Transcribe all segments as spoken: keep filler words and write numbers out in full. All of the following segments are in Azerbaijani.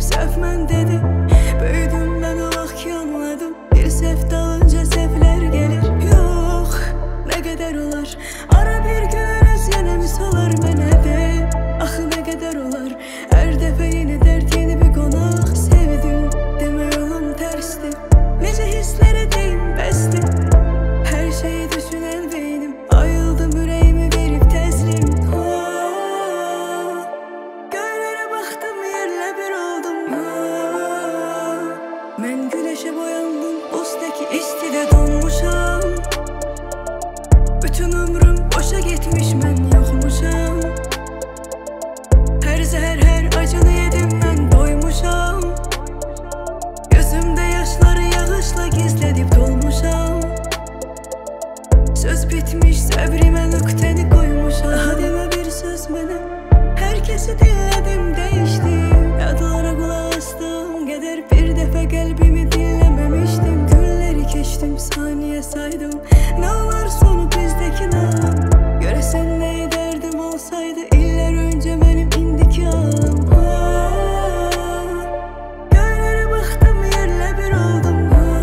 səhv mən dedi. Böyüdüm mən o vaxt ki anladım, bir səhv dalınca səhvlər gəlir. Yox, nə qədər olar, ara bir gün öz yenə misalar mənə de. Axı nə qədər olar, hər dəfə yeni dərd, yeni bir qonaq. Sevdim, demə yolum tərsdir, necə hisslərə deyim bəsdir. Hər şeyi düşünən beynim, ayıldım ürəyimi verib təslim. Göylərə baxdım, yerlə bir oldum. Mən güneşə boyandım, bustaki istidə donmuşam. Bütün ömrüm boşa getmiş, mən yoxmuşam. Hər zəhər, hər acını yedim, mən doymuşam. Gözümdə yaşları yağışla gizlədib dolmuşam. Söz bitmiş, səbrimə nöqtəni qoymuşam. Daha demə bir söz mənə, hər kəsi dinlədim, dəyişdim. Yadlara qulaq astım qədər, bir dəfə qəlbimi dinləməmişdim. Günləri keçdim, saniyə saydım, nə olar sonu bizdəki nam. Görəsən nə edərdim olsaydı illər öncə mənim indiki ağım. Göylərə baxdım, yerlə bir oldum.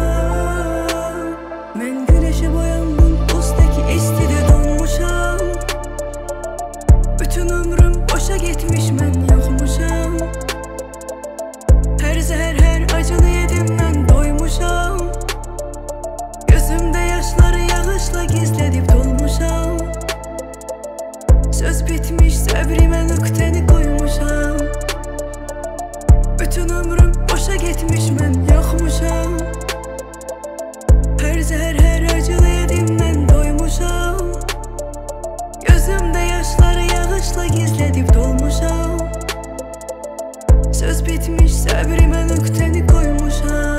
Mən güneşə boyandım, bustaki istidə donmuşam. Bütün ömrüm boşa getmiş, mən yoxmuşam. Hər zəhər, hər acını yedim, mən doymuşam. Gözümdə yaşları yağışla gizlədib dolmuşam. Söz bitmiş, səbrimə nöqtəni qoymuşam. Bütün ömrüm boşa getmiş, mən yoxmuşam. Hər zəhər, hər acını yedim, mən doymuşam. Gözümdə yaşları yağışla gizlədib dolmuşam. Söz bitmiş, səbrimə nöqtəni qoymuşam.